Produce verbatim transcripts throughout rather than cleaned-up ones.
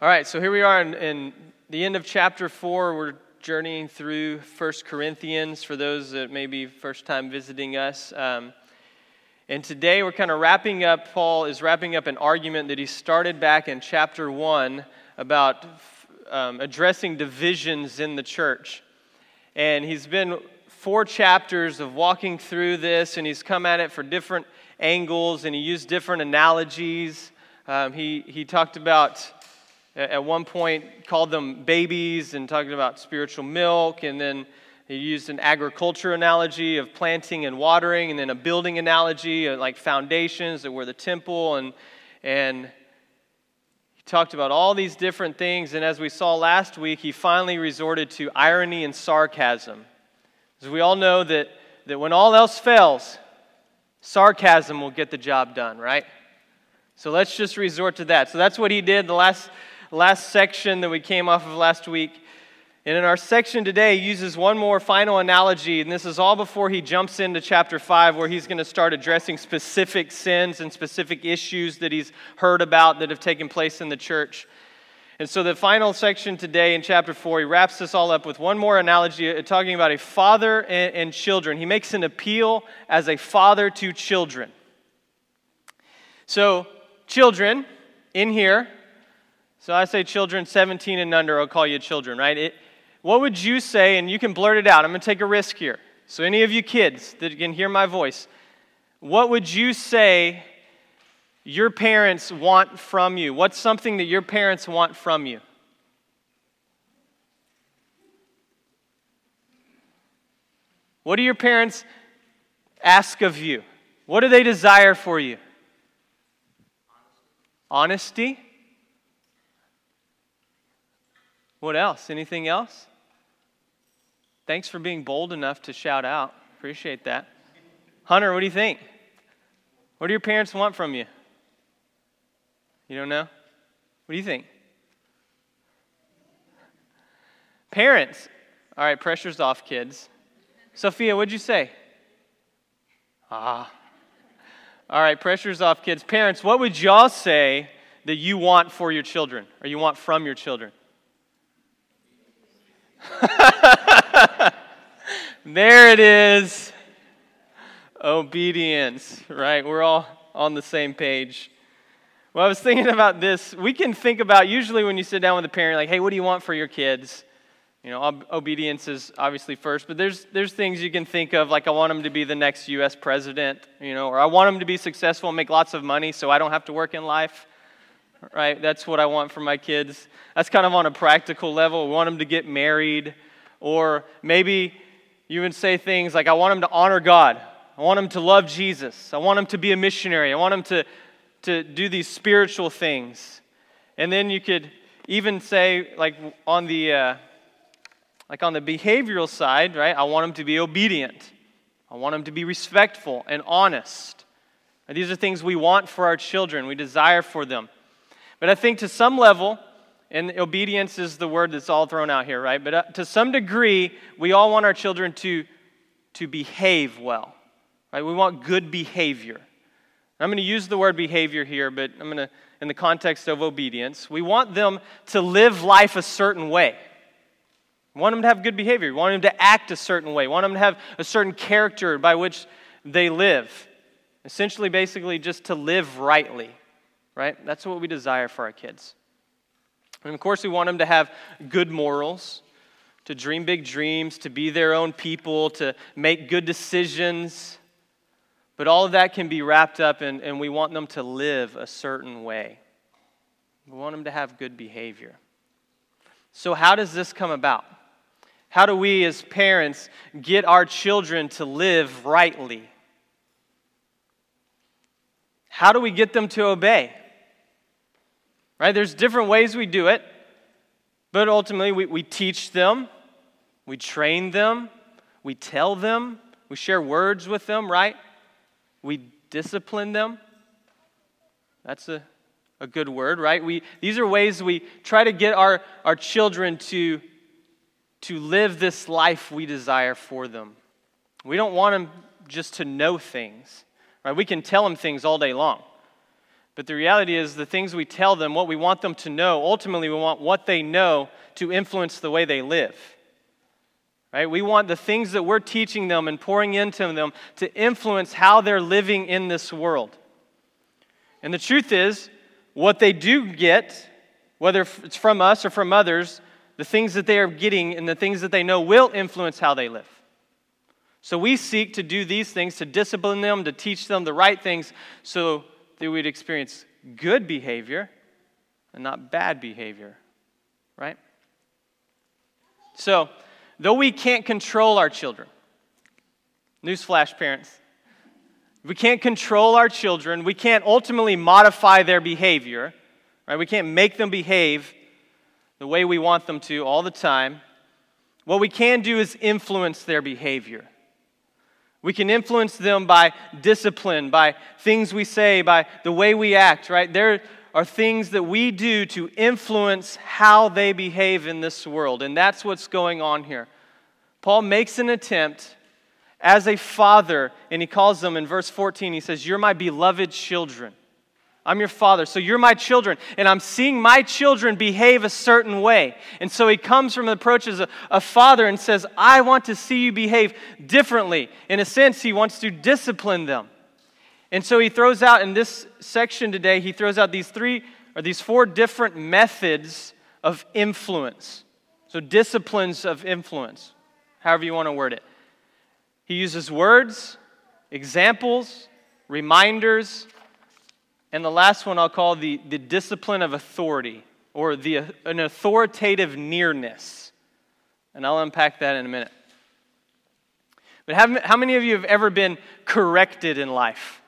All right, so here we are in, in the end of chapter four. We're journeying through First Corinthians for those that may be first time visiting us. Um, and today we're kind of wrapping up, Paul is wrapping up an argument that he started back in chapter one about um, addressing divisions in the church. And he's been four chapters of walking through this, and he's come at it for different angles, and he used different analogies. Um, he, he talked about... At one point, called them babies and talking about spiritual milk, and then he used an agriculture analogy of planting and watering, and then a building analogy of like foundations that were the temple, and and he talked about all these different things. And as we saw last week, he finally resorted to irony and sarcasm, because we all know that that when all else fails, sarcasm will get the job done, right? So let's just resort to that. So that's what he did the last. Last section that we came off of last week. And in our section today, he uses one more final analogy, and this is all before he jumps into chapter five, where he's going to start addressing specific sins and specific issues that he's heard about that have taken place in the church. And so the final section today in chapter four, he wraps this all up with one more analogy, talking about a father and, and children. He makes an appeal as a father to children. So, children, in here, so I say children seventeen and under, I'll call you children, right? It, what would you say, and you can blurt it out, I'm going to take a risk here. So any of you kids that can hear my voice, what would you say your parents want from you? What's something that your parents want from you? What do your parents ask of you? What do they desire for you? Honesty. Honesty? What else? Anything else? Thanks for being bold enough to shout out. Appreciate that. Hunter, what do you think? What do your parents want from you? You don't know? What do you think? Parents. All right, pressure's off, kids. Sophia, what'd you say? Ah. All right, pressure's off, kids. Parents, what would y'all say that you want for your children, or you want from your children? There it is. Obedience, right? We're all on the same page. Well, I was thinking about this. We can think about, usually when you sit down with a parent, like, hey, what do you want for your kids? You know, ob- obedience is obviously first, but there's there's things you can think of, like I want them to be the next U S president, you know, or I want them to be successful and make lots of money so I don't have to work in life. Right, that's what I want for my kids. That's kind of on a practical level. We want them to get married. Or maybe you would say things like, I want them to honor God. I want them to love Jesus. I want them to be a missionary. I want them to, to do these spiritual things. And then you could even say, like on the uh, like on the behavioral side, right? I want them to be obedient. I want them to be respectful and honest. And these are things we want for our children. We desire for them. But I think to some level, and obedience is the word that's all thrown out here, right? But uh, to some degree, we all want our children to, to behave well, right? We want good behavior. I'm going to use the word behavior here, but I'm going to, in the context of obedience, we want them to live life a certain way. We want them to have good behavior. We want them to act a certain way. We want them to have a certain character by which they live. Essentially, basically, just to live rightly. Right? That's what we desire for our kids. And of course, we want them to have good morals, to dream big dreams, to be their own people, to make good decisions. But all of that can be wrapped up in, and we want them to live a certain way. We want them to have good behavior. So how does this come about? How do we as parents get our children to live rightly? How do we get them to obey? Right? There's different ways we do it, but ultimately we, we teach them, we train them, we tell them, we share words with them, right? We discipline them. That's a, a good word, right? We these are ways we try to get our, our children to, to live this life we desire for them. We don't want them just to know things, right? We can tell them things all day long. But the reality is the things we tell them, what we want them to know, ultimately we want what they know to influence the way they live. Right? We want the things that we're teaching them and pouring into them to influence how they're living in this world. And the truth is, what they do get, whether it's from us or from others, the things that they are getting and the things that they know will influence how they live. So we seek to do these things, to discipline them, to teach them the right things so that we'd experience good behavior and not bad behavior, right? So, though we can't control our children, newsflash parents, we can't control our children, we can't ultimately modify their behavior, right? We can't make them behave the way we want them to all the time. What we can do is influence their behavior. We can influence them by discipline, by things we say, by the way we act, right? There are things that we do to influence how they behave in this world, and that's what's going on here. Paul makes an attempt as a father, and he calls them in verse fourteen, he says, "You're my beloved children. I'm your father, so you're my children, and I'm seeing my children behave a certain way." And so he comes from the approach as a, a father and says, I want to see you behave differently. In a sense, he wants to discipline them. And so he throws out, in this section today, he throws out these three, or these four different methods of influence. So disciplines of influence, however you want to word it. He uses words, examples, reminders, and the last one I'll call the, the discipline of authority, or the an authoritative nearness. And I'll unpack that in a minute. But have, how many of you have ever been corrected in life?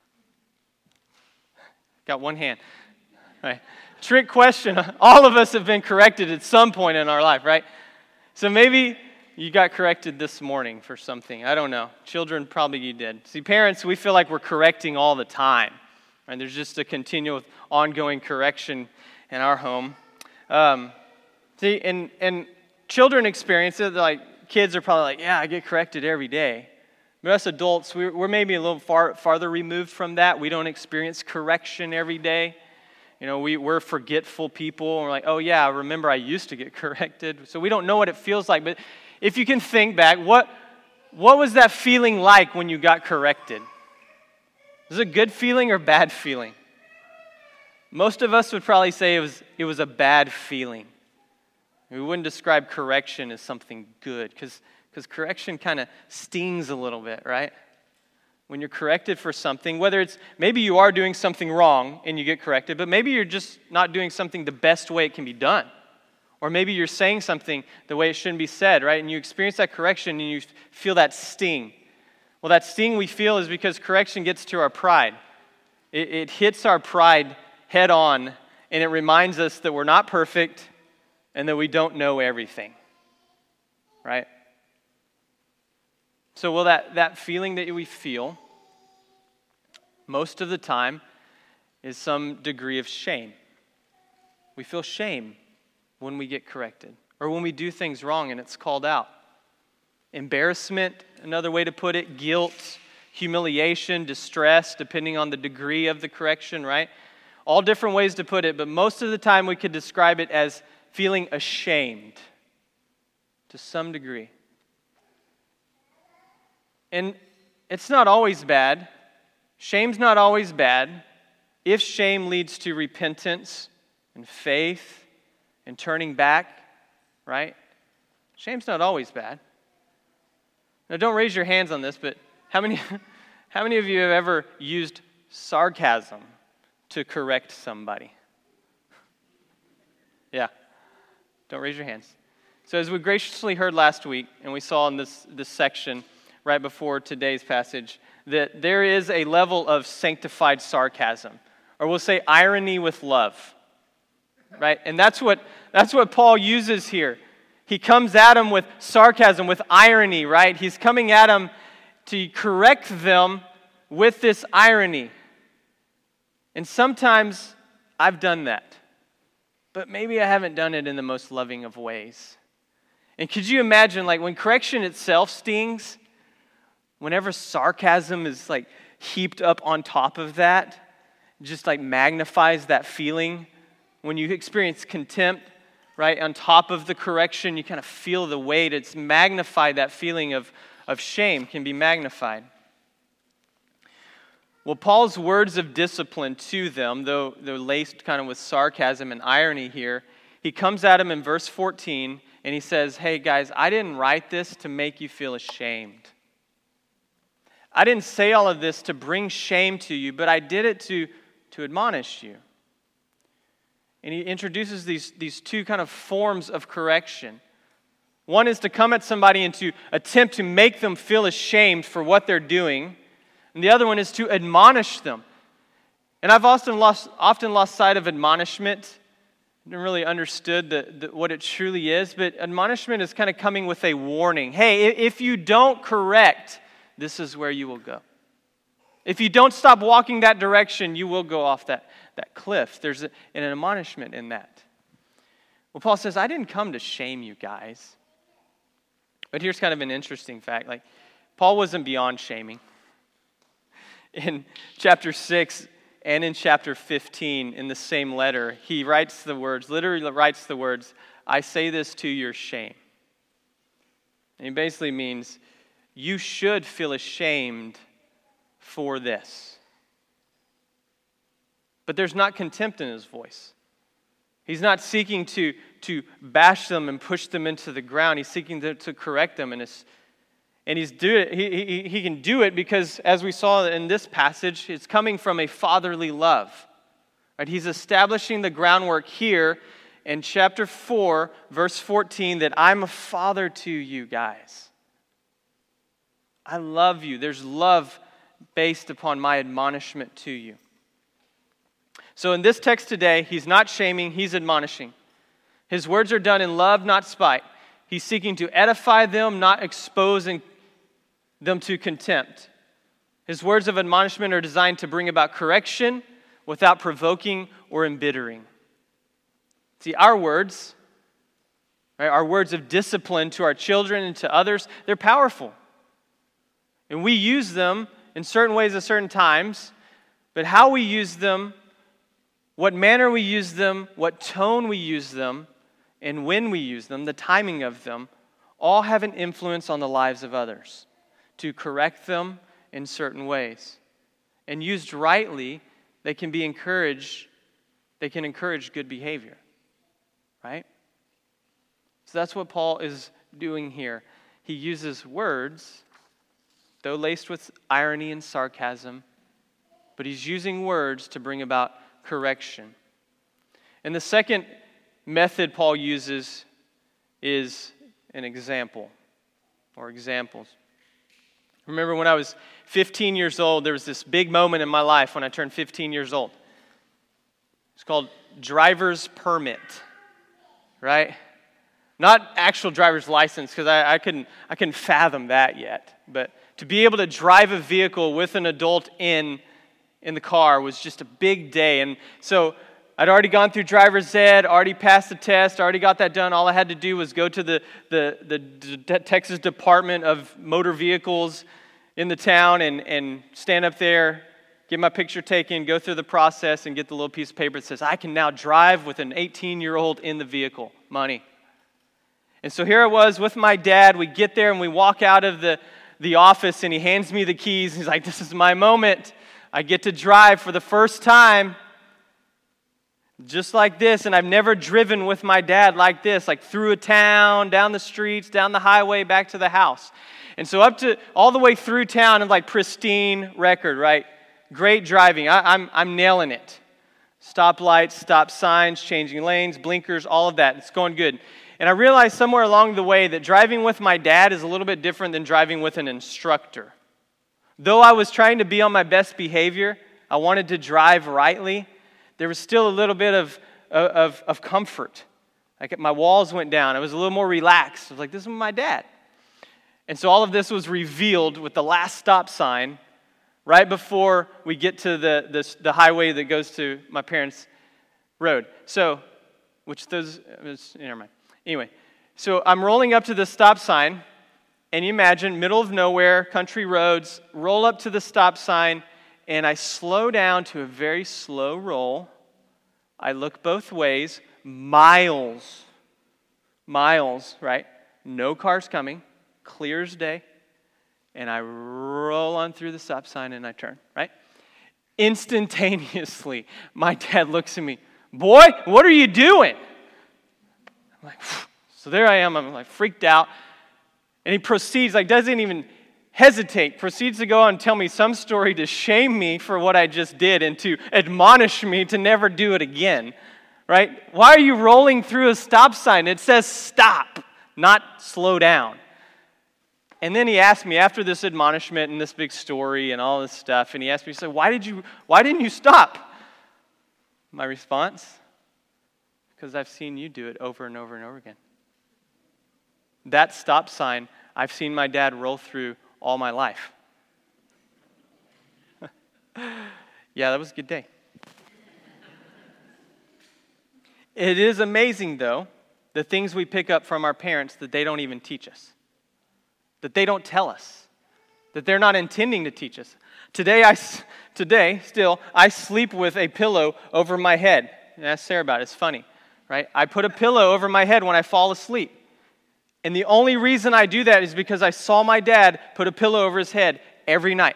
Got one hand. All right. Trick question. All of us have been corrected at some point in our life, right? So maybe you got corrected this morning for something. I don't know. Children, probably you did. See, parents, we feel like we're correcting all the time. And there's just a continual, ongoing correction in our home. Um, see, and, and children experience it. Like, kids are probably like, yeah, I get corrected every day. But us adults, we're, we're maybe a little far farther removed from that. We don't experience correction every day. You know, we, we're forgetful people. We're like, oh yeah, I remember I used to get corrected. So we don't know what it feels like. But if you can think back, what what was that feeling like when you got corrected? Was it a good feeling or bad feeling? Most of us would probably say it was it was a bad feeling. We wouldn't describe correction as something good, because because correction kind of stings a little bit, right? When you're corrected for something, whether it's maybe you are doing something wrong and you get corrected, but maybe you're just not doing something the best way it can be done. Or maybe you're saying something the way it shouldn't be said, right? And you experience that correction and you feel that sting. Well, that sting we feel is because correction gets to our pride. It, it hits our pride head on, and it reminds us that we're not perfect and that we don't know everything, right? So, well, that, that feeling that we feel, most of the time, is some degree of shame. We feel shame when we get corrected, or when we do things wrong and it's called out. Embarrassment, another way to put it, guilt, humiliation, distress, depending on the degree of the correction, right? All different ways to put it, but most of the time we could describe it as feeling ashamed to some degree. And it's not always bad. Shame's not always bad if shame leads to repentance and faith and turning back, right? Shame's not always bad. Now, don't raise your hands on this, but how many, how many of you have ever used sarcasm to correct somebody? Yeah. Don't raise your hands. So as we graciously heard last week, and we saw in this, this section right before today's passage, that there is a level of sanctified sarcasm, or we'll say irony with love, right? And that's what that's what Paul uses here. He comes at them with sarcasm, with irony, right? He's coming at them to correct them with this irony. And sometimes I've done that, but maybe I haven't done it in the most loving of ways. And could you imagine, like, when correction itself stings, whenever sarcasm is like heaped up on top of that, just like magnifies that feeling. When you experience contempt, right, on top of the correction, you kind of feel the weight. It's magnified, that feeling of, of shame can be magnified. Well, Paul's words of discipline to them, though they're laced kind of with sarcasm and irony here, he comes at them in verse fourteen and he says, hey guys, I didn't write this to make you feel ashamed. I didn't say all of this to bring shame to you, but I did it to, to admonish you. And he introduces these, these two kind of forms of correction. One is to come at somebody and to attempt to make them feel ashamed for what they're doing. And the other one is to admonish them. And I've often lost, often lost sight of admonishment. I haven't really understood the, the, what it truly is. But admonishment is kind of coming with a warning. Hey, if you don't correct, this is where you will go. If you don't stop walking that direction, you will go off that, that cliff. There's a, an admonishment in that. Well, Paul says, I didn't come to shame you guys. But here's kind of an interesting fact. Like, Paul wasn't beyond shaming. In chapter six and in chapter fifteen, in the same letter, he writes the words, literally writes the words, I say this to your shame. And he basically means, you should feel ashamed for this. But there's not contempt in his voice. He's not seeking to, to bash them and push them into the ground. He's seeking to, to correct them. And, it's, and he's do it, he, he, he can do it because, as we saw in this passage, it's coming from a fatherly love. Right? He's establishing the groundwork here in chapter four, verse fourteen, that I'm a father to you guys. I love you. There's love based upon my admonishment to you. So in this text today, he's not shaming, he's admonishing. His words are done in love, not spite. He's seeking to edify them, not exposing them to contempt. His words of admonishment are designed to bring about correction without provoking or embittering. See, our words, right, our words of discipline to our children and to others, they're powerful. And we use them in certain ways at certain times, but how we use them, what manner we use them, what tone we use them, and when we use them, the timing of them, all have an influence on the lives of others to correct them in certain ways. And used rightly, they can be encouraged, they can encourage good behavior, right? So that's what Paul is doing here. He uses words, though laced with irony and sarcasm, but he's using words to bring about correction. And the second method Paul uses is an example or examples. Remember when I was fifteen years old, there was this big moment in my life when I turned fifteen years old. It's called driver's permit, right? Not actual driver's license, because I, I couldn't I couldn't fathom that yet. But to be able to drive a vehicle with an adult in in the car was just a big day. And so I'd already gone through driver's ed, already passed the test, already got that done. All I had to do was go to the, the, the, the Texas Department of Motor Vehicles in the town and, and stand up there, get my picture taken, go through the process, and get the little piece of paper that says, I can now drive with an eighteen-year-old in the vehicle. Money. And so here I was with my dad. We get there and we walk out of the, the office and he hands me the keys. He's like, this is my moment. I get to drive for the first time just like this, and I've never driven with my dad like this, like through a town, down the streets, down the highway, back to the house. And so up to all the way through town, and like pristine record, right? Great driving. I, I'm I'm nailing it. Stoplights, stop signs, changing lanes, blinkers, all of that. It's going good. And I realized somewhere along the way that driving with my dad is a little bit different than driving with an instructor. Though I was trying to be on my best behavior, I wanted to drive rightly, there was still a little bit of, of, of comfort. Like my walls went down. I was a little more relaxed. I was like, this is my dad. And so all of this was revealed with the last stop sign right before we get to the, the, the highway that goes to my parents' road. So, which those, never mind. Anyway, so I'm rolling up to the stop sign, and you imagine, middle of nowhere, country roads, roll up to the stop sign, and I slow down to a very slow roll. I look both ways, miles, miles, right? No cars coming, clear as day, and I roll on through the stop sign and I turn, right? Instantaneously, my dad looks at me, boy, what are you doing? I'm like, phew. So there I am, I'm like freaked out. And he proceeds, like doesn't even hesitate, proceeds to go on and tell me some story to shame me for what I just did and to admonish me to never do it again, right? Why are you rolling through a stop sign? It says stop, not slow down. And then he asked me after this admonishment and this big story and all this stuff, and he asked me, he said, why did you, why didn't you stop? My response, because I've seen you do it over and over and over again. That stop sign, I've seen my dad roll through all my life. Yeah, that was a good day. It is amazing, though, the things we pick up from our parents that they don't even teach us, that they don't tell us, that they're not intending to teach us. Today, I, today still, I sleep with a pillow over my head. Ask Sarah about it. It's funny, right? I put a pillow over my head when I fall asleep. And the only reason I do that is because I saw my dad put a pillow over his head every night.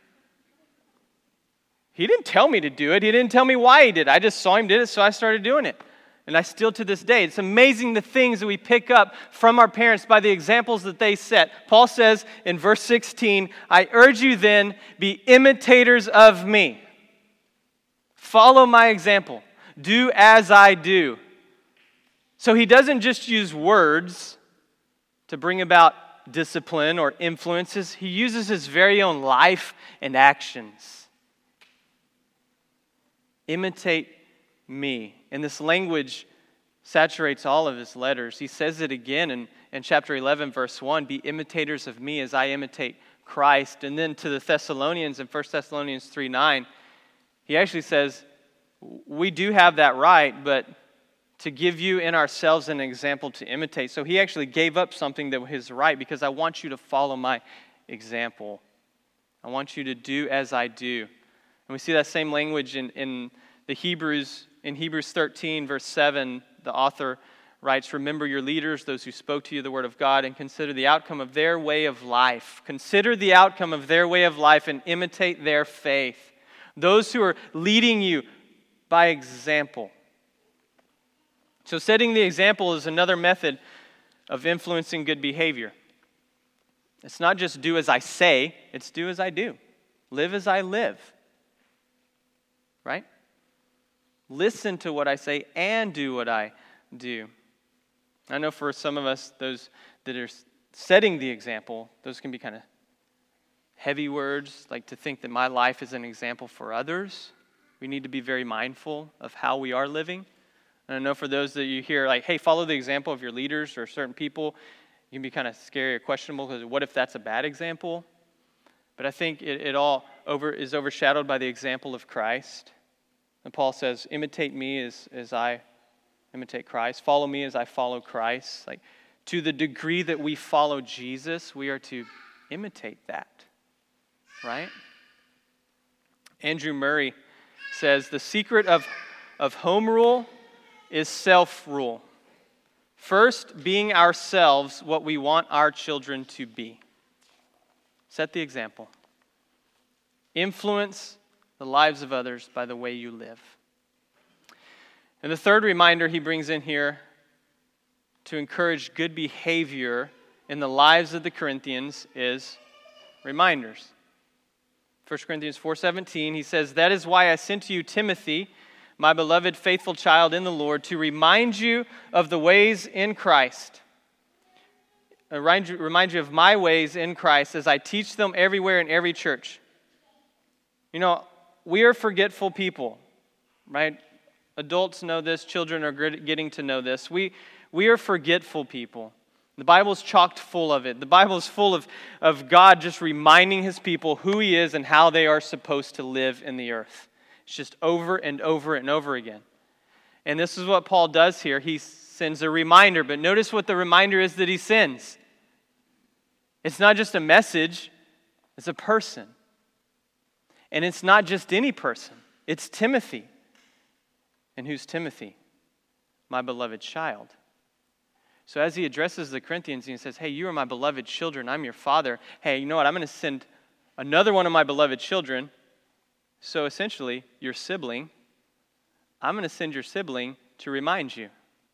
He didn't tell me to do it. He didn't tell me why he did it. I just saw him did it, so I started doing it. And I still to this day. It's amazing the things that we pick up from our parents by the examples that they set. Paul says in verse sixteen, I urge you then, be imitators of me. Follow my example. Do as I do. So he doesn't just use words to bring about discipline or influences. He uses his very own life and actions. Imitate me. And this language saturates all of his letters. He says it again in, in chapter eleven, verse one, be imitators of me as I imitate Christ. And then to the Thessalonians in First Thessalonians three nine, he actually says, we do have that right, but to give you in ourselves an example to imitate. So he actually gave up something that was his right because I want you to follow my example. I want you to do as I do. And we see that same language in, in the Hebrews, in Hebrews thirteen, verse seven, the author writes, remember your leaders, those who spoke to you the word of God, and consider the outcome of their way of life. Consider the outcome of their way of life and imitate their faith. Those who are leading you by example. So setting the example is another method of influencing good behavior. It's not just do as I say, it's do as I do. Live as I live. Right? Listen to what I say and do what I do. I know for some of us, those that are setting the example, those can be kind of heavy words, like to think that my life is an example for others. We need to be very mindful of how we are living. And I know for those that you hear, like, hey, follow the example of your leaders or certain people, you can be kind of scary or questionable because what if that's a bad example? But I think it, it all over is overshadowed by the example of Christ. And Paul says, imitate me as, as I imitate Christ. Follow me as I follow Christ. Like, to the degree that we follow Jesus, we are to imitate that. Right? Andrew Murray says, the secret of, of home rule is self-rule. First, being ourselves what we want our children to be. Set the example. Influence the lives of others by the way you live. And the third reminder he brings in here to encourage good behavior in the lives of the Corinthians is reminders. First Corinthians four seventeen, he says, that is why I sent to you Timothy, my beloved faithful child in the Lord, to remind you of the ways in Christ. Remind you, remind you of my ways in Christ as I teach them everywhere in every church. You know, we are forgetful people, right? Adults know this. Children are getting to know this. We, we are forgetful people. The Bible's chocked full of it. The Bible is full of, of God just reminding his people who he is and how they are supposed to live in the earth. It's just over and over and over again. And this is what Paul does here. He sends a reminder, but notice what the reminder is that he sends. It's not just a message, it's a person. And it's not just any person. It's Timothy. And who's Timothy? My beloved child. So as he addresses the Corinthians, he says, hey, you are my beloved children. I'm your father. Hey, you know what? I'm going to send another one of my beloved children. So essentially, your sibling, I'm going to send your sibling to remind you.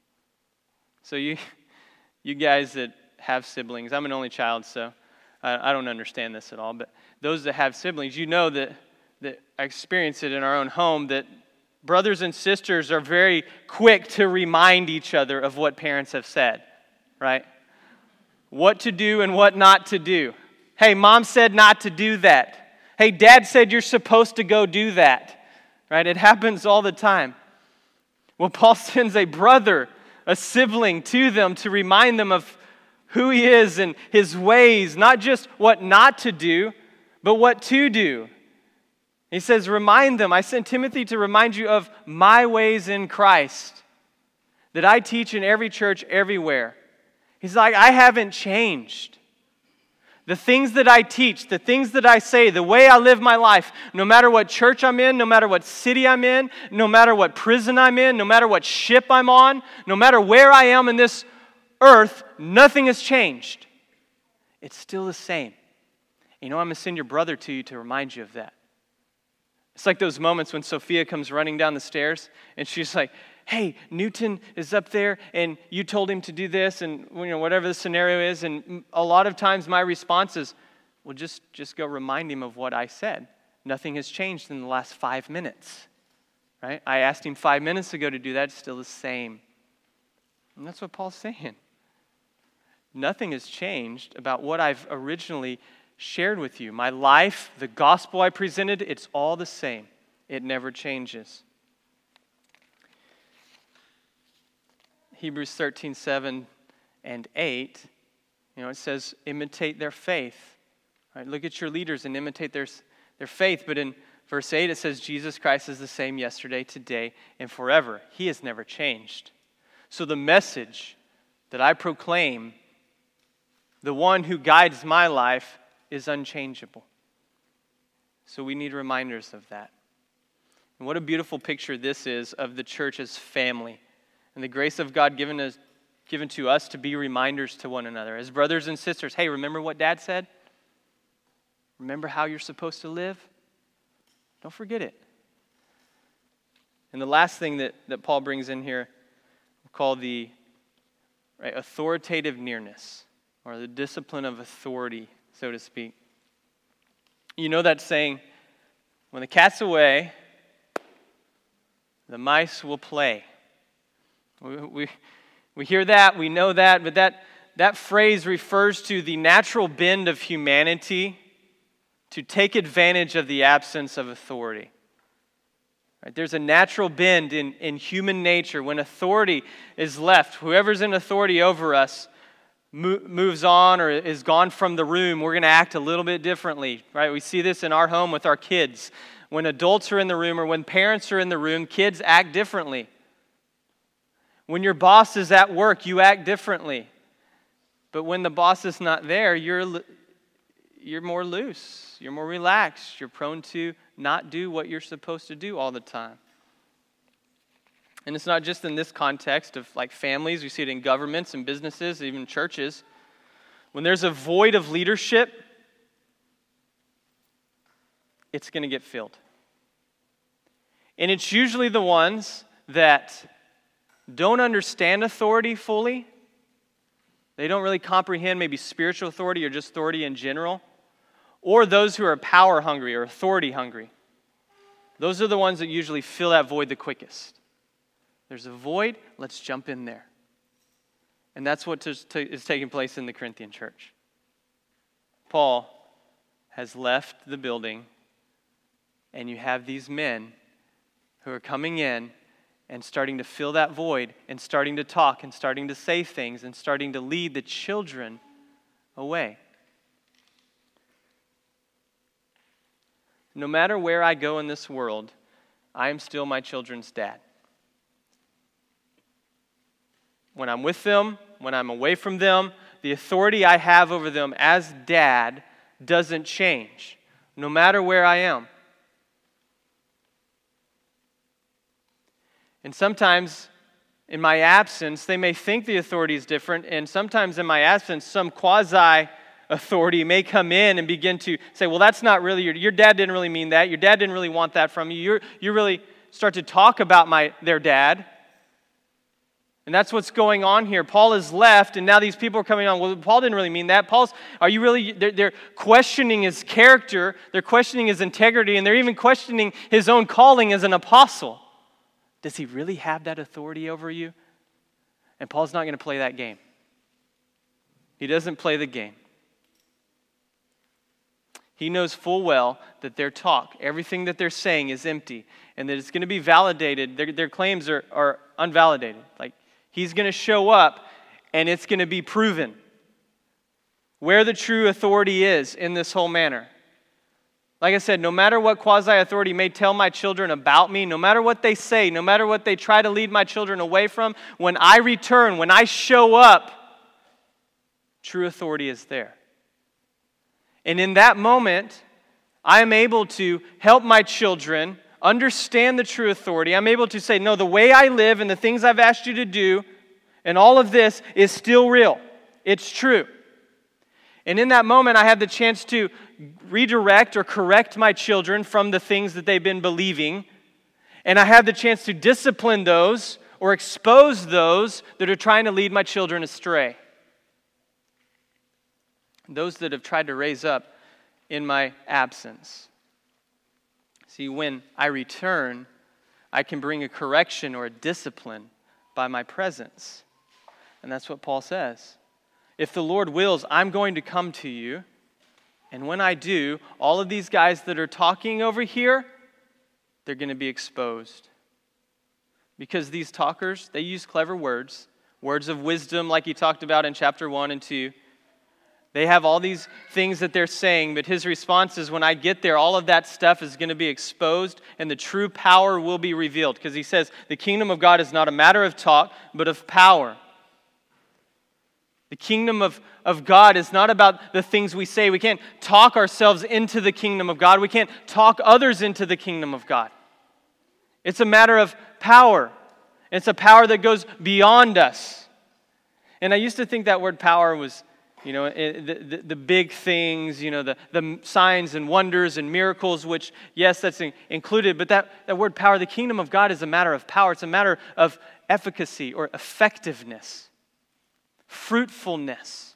So you you guys that have siblings, I'm an only child, so I, I don't understand this at all, but those that have siblings, you know that, that I experience it in our own home, that brothers and sisters are very quick to remind each other of what parents have said, right? What to do and what not to do. Hey, mom said not to do that. Hey, dad said you're supposed to go do that, right? It happens all the time. Well, Paul sends a brother, a sibling to them to remind them of who he is and his ways, not just what not to do, but what to do. He says, remind them. I sent Timothy to remind you of my ways in Christ that I teach in every church everywhere. He's like, I haven't changed. The things that I teach, the things that I say, the way I live my life, no matter what church I'm in, no matter what city I'm in, no matter what prison I'm in, no matter what ship I'm on, no matter where I am in this earth, nothing has changed. It's still the same. You know, I'm going to send your brother to you to remind you of that. It's like those moments when Sophia comes running down the stairs and she's like, hey, Newton is up there and you told him to do this and you know whatever the scenario is. And a lot of times my response is, well, just, just go remind him of what I said. Nothing has changed in the last five minutes, right? I asked him five minutes ago to do that. It's still the same. And that's what Paul's saying. Nothing has changed about what I've originally shared with you. My life, the gospel I presented, it's all the same. It never changes. Hebrews thirteen, seven and eight, you know, it says, imitate their faith. Right? Look at your leaders and imitate their, their faith. But in verse eight, it says, Jesus Christ is the same yesterday, today, and forever. He has never changed. So the message that I proclaim, the one who guides my life, is unchangeable. So we need reminders of that. And what a beautiful picture this is of the church as family. And the grace of God given us, given to us to be reminders to one another. As brothers and sisters, hey, remember what Dad said? Remember how you're supposed to live? Don't forget it. And the last thing that, that Paul brings in here, we call the right, authoritative nearness, or the discipline of authority, so to speak. You know that saying, when the cat's away, the mice will play. We, we, we hear that, we know that, but that, that phrase refers to the natural bend of humanity to take advantage of the absence of authority. Right? There's a natural bend in, in human nature. When authority is left, whoever's in authority over us mo- moves on or is gone from the room, we're going to act a little bit differently. Right? We see this in our home with our kids. When adults are in the room or when parents are in the room, kids act differently. When your boss is at work, you act differently. But when the boss is not there, you're you're more loose. You're more relaxed. You're prone to not do what you're supposed to do all the time. And it's not just in this context of like families. We see it in governments and businesses, even churches. When there's a void of leadership, it's going to get filled. And it's usually the ones that don't understand authority fully. They don't really comprehend maybe spiritual authority or just authority in general. Or those who are power hungry or authority hungry. Those are the ones that usually fill that void the quickest. There's a void, let's jump in there. And that's what is taking place in the Corinthian church. Paul has left the building, and you have these men who are coming in and starting to fill that void and starting to talk and starting to say things and starting to lead the children away. No matter where I go in this world, I am still my children's dad. When I'm with them, when I'm away from them, the authority I have over them as dad doesn't change, no matter where I am. And sometimes in my absence, they may think the authority is different, and sometimes in my absence, some quasi-authority may come in and begin to say, well, that's not really, your, your dad didn't really mean that, your dad didn't really want that from you, You're, you really start to talk about my their dad. And that's what's going on here. Paul has left, and now these people are coming on. Well, Paul didn't really mean that. Paul's, are you really, they're, they're questioning his character, they're questioning his integrity, and they're even questioning his own calling as an apostle. Does he really have that authority over you? And Paul's not going to play that game. He doesn't play the game. He knows full well that their talk, everything that they're saying is empty, and that it's going to be validated. Their, their claims are, are unvalidated. Like, he's going to show up, and it's going to be proven where the true authority is in this whole manner. Like I said, no matter what quasi-authority may tell my children about me, no matter what they say, no matter what they try to lead my children away from, when I return, when I show up, true authority is there. And in that moment, I am able to help my children understand the true authority. I'm able to say, no, the way I live and the things I've asked you to do and all of this is still real. It's true. And in that moment, I have the chance to redirect or correct my children from the things that they've been believing. And I have the chance to discipline those or expose those that are trying to lead my children astray. Those that have tried to raise up in my absence. See, when I return, I can bring a correction or a discipline by my presence. And that's what Paul says. If the Lord wills, I'm going to come to you. And when I do, all of these guys that are talking over here, they're going to be exposed. Because these talkers, they use clever words, words of wisdom like he talked about in chapter one and two. They have all these things that they're saying, but his response is when I get there, all of that stuff is going to be exposed and the true power will be revealed. Because he says the kingdom of God is not a matter of talk, but of power. The kingdom of, of God is not about the things we say. We can't talk ourselves into the kingdom of God. We can't talk others into the kingdom of God. It's a matter of power. It's a power that goes beyond us. And I used to think that word power was, you know, the, the, the big things, you know, the, the signs and wonders and miracles, which, yes, that's in, included. But that, that word power, the kingdom of God is a matter of power. It's a matter of efficacy or effectiveness. Fruitfulness.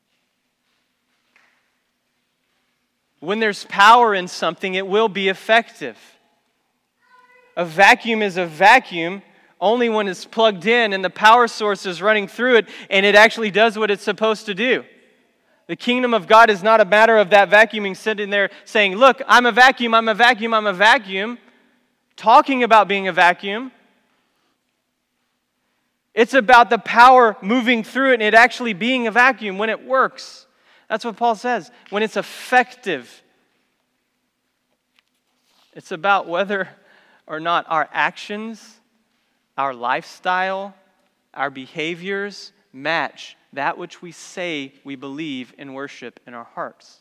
When there's power in something, it will be effective. A vacuum is a vacuum only when it's plugged in and the power source is running through it and it actually does what it's supposed to do. The kingdom of God is not a matter of that vacuuming sitting there saying, look, I'm a vacuum, I'm a vacuum, I'm a vacuum, talking about being a vacuum. It's about the power moving through it and it actually being a vacuum when it works. That's what Paul says. When it's effective. It's about whether or not our actions, our lifestyle, our behaviors match that which we say we believe and worship in our hearts.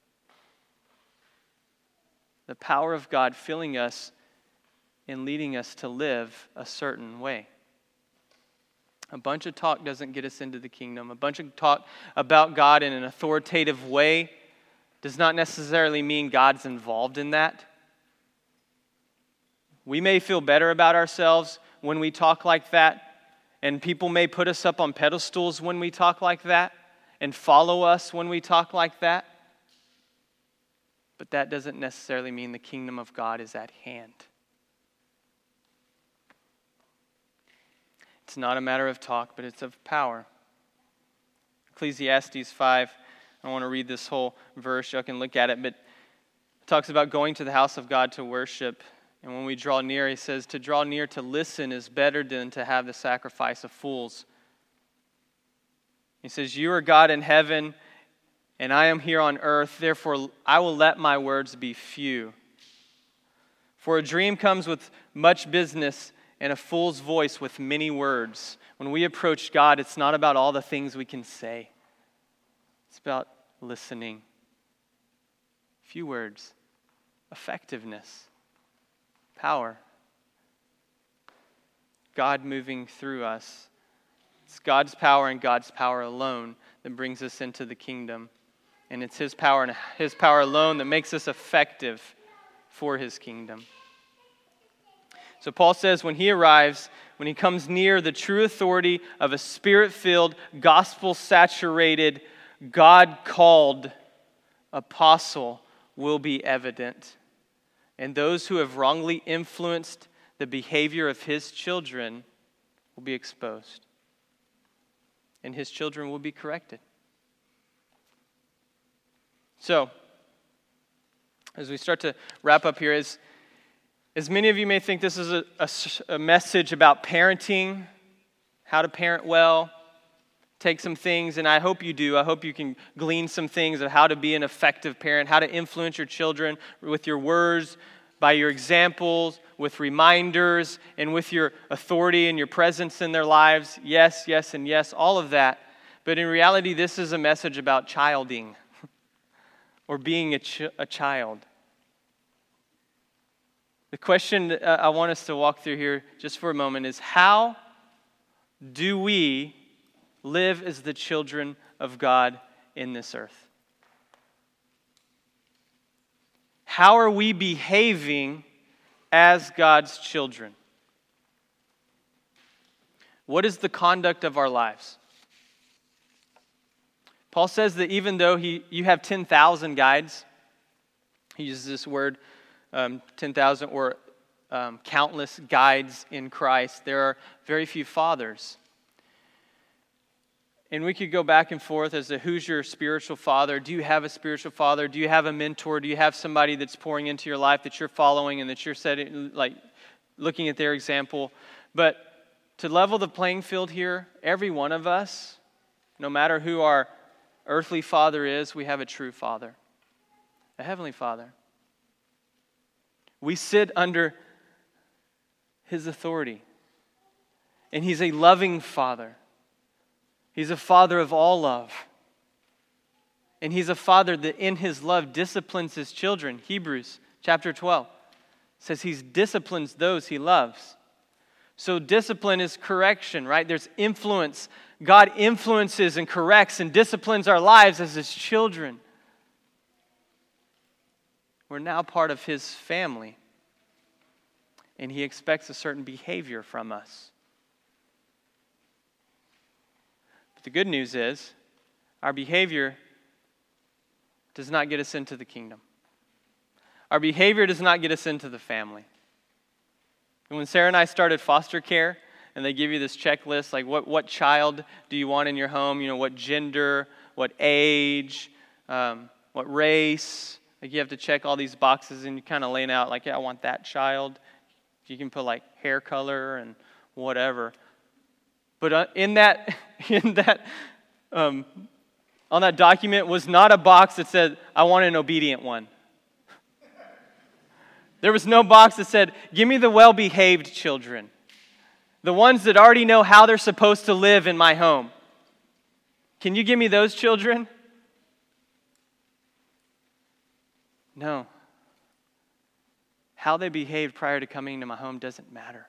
The power of God filling us and leading us to live a certain way. A bunch of talk doesn't get us into the kingdom. A bunch of talk about God in an authoritative way does not necessarily mean God's involved in that. We may feel better about ourselves when we talk like that, and people may put us up on pedestals when we talk like that, and follow us when we talk like that. But that doesn't necessarily mean the kingdom of God is at hand. It's not a matter of talk, but it's of power. Ecclesiastes five, I don't want to read this whole verse. You can look at it, but it talks about going to the house of God to worship. And when we draw near, he says, to draw near to listen is better than to have the sacrifice of fools. He says, you are God in heaven, and I am here on earth. Therefore, I will let my words be few. For a dream comes with much business, and a fool's voice with many words. When we approach God, it's not about all the things we can say. It's about listening. Few words. Effectiveness. Power. God moving through us. It's God's power and God's power alone that brings us into the kingdom. And it's His power and His power alone that makes us effective for His kingdom. So Paul says when he arrives, when he comes near, the true authority of a Spirit-filled, gospel-saturated, God-called apostle will be evident. And those who have wrongly influenced the behavior of his children will be exposed. And his children will be corrected. So, as we start to wrap up here, as, as many of you may think this is a, a, a message about parenting, how to parent well, take some things, and I hope you do. I hope you can glean some things of how to be an effective parent, how to influence your children with your words, by your examples, with reminders, and with your authority and your presence in their lives. Yes, yes, and yes, all of that. But in reality, this is a message about childing or being a, ch- a child. The question uh, I want us to walk through here just for a moment is, how do we live as the children of God in this earth? How are we behaving as God's children? What is the conduct of our lives? Paul says that even though he, you have ten thousand guides, he uses this word, um, ten thousand, or um, countless guides in Christ, there are very few fathers. And we could go back and forth as to who's your spiritual father. Do you have a spiritual father? Do you have a mentor? Do you have somebody that's pouring into your life that you're following and that you're setting, like looking at their example? But to level the playing field here, every one of us, no matter who our earthly father is, we have a true father, a heavenly father. We sit under his authority, and he's a loving father. He's a father of all love. And he's a father that in his love disciplines his children. Hebrews chapter twelve says he disciplines those he loves. So discipline is correction, right? There's influence. God influences and corrects and disciplines our lives as his children. We're now part of his family. And he expects a certain behavior from us. The good news is, our behavior does not get us into the kingdom. Our behavior does not get us into the family. And when Sarah and I started foster care, and they give you this checklist, like what, what child do you want in your home, you know, what gender, what age, um, what race, like you have to check all these boxes, and you kind of laying out, like, yeah, I want that child. You can put like hair color and whatever. But in that, in that, um, on that document was not a box that said, I want an obedient one. There was no box that said, give me the well-behaved children. The ones that already know how they're supposed to live in my home. Can you give me those children? No. How they behaved prior to coming into my home doesn't matter.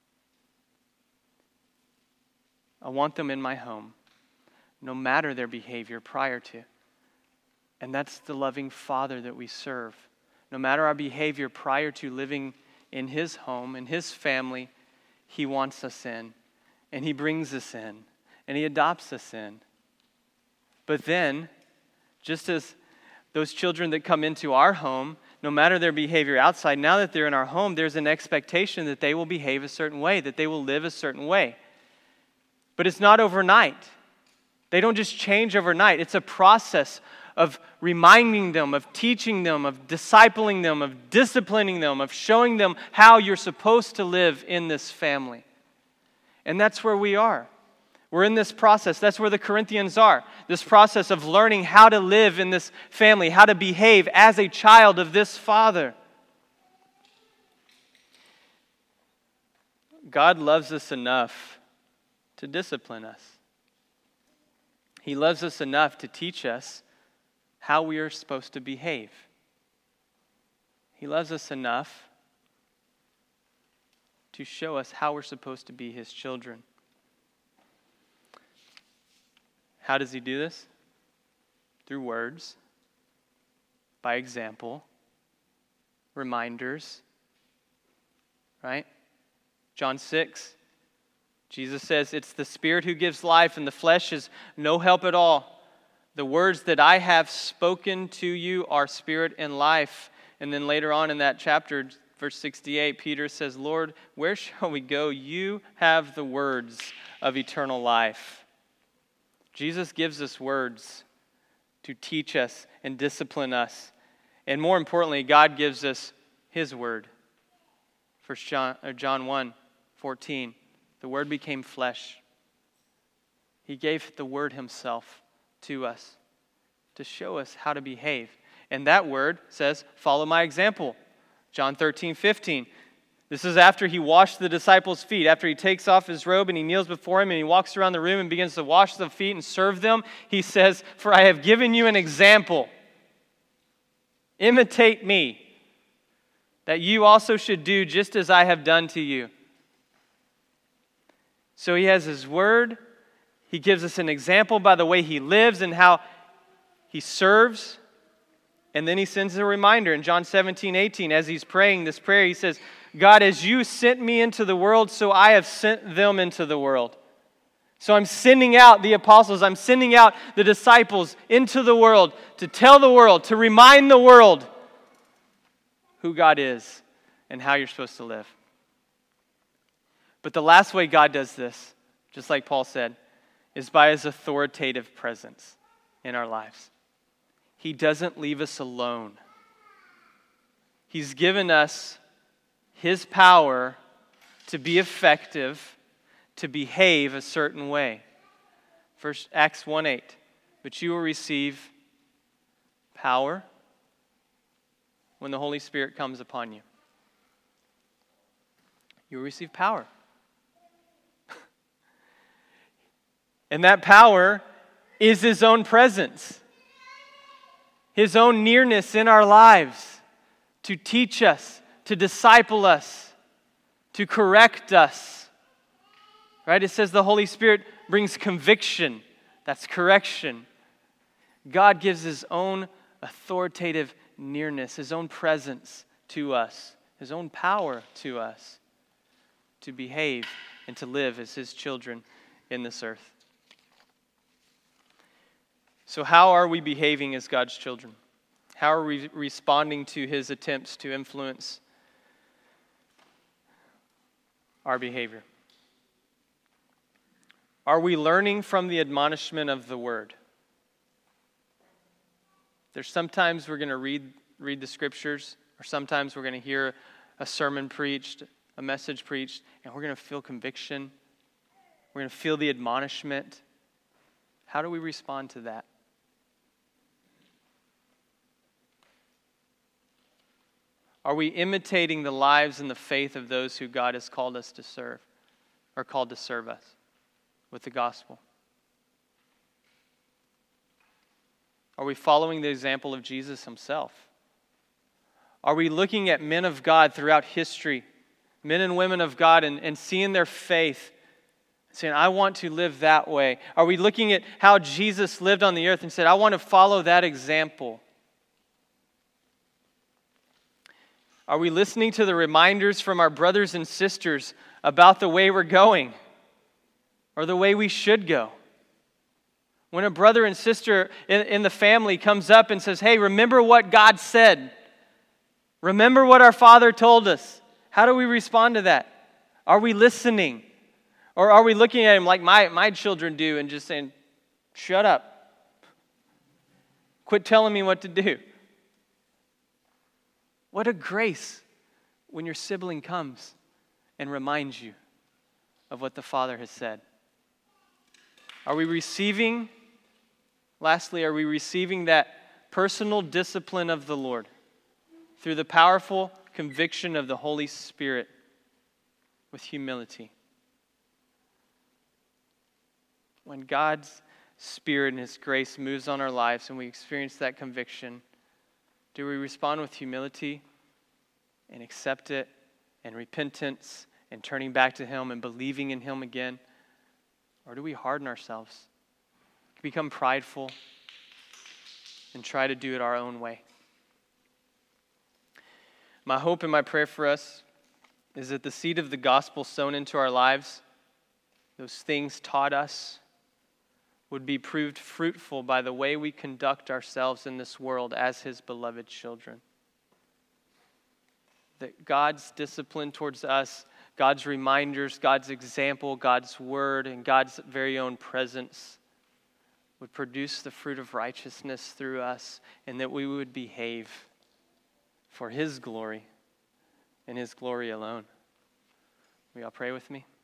I want them in my home, no matter their behavior prior to. And that's the loving Father that we serve. No matter our behavior prior to living in his home, in his family, he wants us in. And he brings us in. And he adopts us in. But then, just as those children that come into our home, no matter their behavior outside, now that they're in our home, there's an expectation that they will behave a certain way, that they will live a certain way. But it's not overnight. They don't just change overnight. It's a process of reminding them, of teaching them, of discipling them, of disciplining them, of showing them how you're supposed to live in this family. And that's where we are. We're in this process. That's where the Corinthians are. This process of learning how to live in this family, how to behave as a child of this Father. God loves us enough to discipline us. He loves us enough to teach us how we are supposed to behave. He loves us enough to show us how we're supposed to be his children. How does he do this? Through words, by example, reminders, right? John six, Jesus says, it's the Spirit who gives life, and the flesh is no help at all. The words that I have spoken to you are spirit and life. And then later on in that chapter, verse sixty-eight, Peter says, Lord, where shall we go? You have the words of eternal life. Jesus gives us words to teach us and discipline us. And more importantly, God gives us his word. First John, or John one fourteen, the word became flesh. He gave the word himself to us to show us how to behave. And that word says, follow my example. John thirteen fifteen. This is after he washed the disciples' feet, after he takes off his robe and he kneels before him and he walks around the room and begins to wash the feet and serve them. He says, for I have given you an example. Imitate me, that you also should do just as I have done to you. So he has his word. He gives us an example by the way he lives and how he serves. And then he sends a reminder in John seventeen eighteen. As he's praying this prayer, he says, God, as you sent me into the world, so I have sent them into the world. So I'm sending out the apostles, I'm sending out the disciples into the world to tell the world, to remind the world who God is and how you're supposed to live. But the last way God does this, just like Paul said, is by his authoritative presence in our lives. He doesn't leave us alone. He's given us his power to be effective, to behave a certain way. First Acts one eight. But you will receive power when the Holy Spirit comes upon you. You will receive power. And that power is his own presence, his own nearness in our lives to teach us, to disciple us, to correct us. Right? It says the Holy Spirit brings conviction. That's correction. God gives his own authoritative nearness, his own presence to us, his own power to us to behave and to live as his children in this earth. So how are we behaving as God's children? How are we responding to his attempts to influence our behavior? Are we learning from the admonishment of the word? There's sometimes we're going to read read the scriptures, or sometimes we're going to hear a sermon preached, a message preached, and we're going to feel conviction. We're going to feel the admonishment. How do we respond to that? Are we imitating the lives and the faith of those who God has called us to serve, or called to serve us with the gospel? Are we following the example of Jesus himself? Are we looking at men of God throughout history, men and women of God, and, and seeing their faith, saying, I want to live that way? Are we looking at how Jesus lived on the earth and said, I want to follow that example? Are we listening to the reminders from our brothers and sisters about the way we're going or the way we should go? When a brother and sister in, in the family comes up and says, hey, remember what God said. Remember what our Father told us. How do we respond to that? Are we listening? Or are we looking at him like my, my children do and just saying, shut up. Quit telling me what to do. What a grace when your sibling comes and reminds you of what the Father has said. Are we receiving, lastly, are we receiving that personal discipline of the Lord through the powerful conviction of the Holy Spirit with humility? When God's Spirit and his grace moves on our lives and we experience that conviction, do we respond with humility and accept it and repentance and turning back to him and believing in him again? Or do we harden ourselves, become prideful, and try to do it our own way? My hope and my prayer for us is that the seed of the gospel sown into our lives, those things taught us, would be proved fruitful by the way we conduct ourselves in this world as his beloved children. That God's discipline towards us, God's reminders, God's example, God's word, and God's very own presence would produce the fruit of righteousness through us, and that we would behave for his glory and his glory alone. Will y'all pray with me?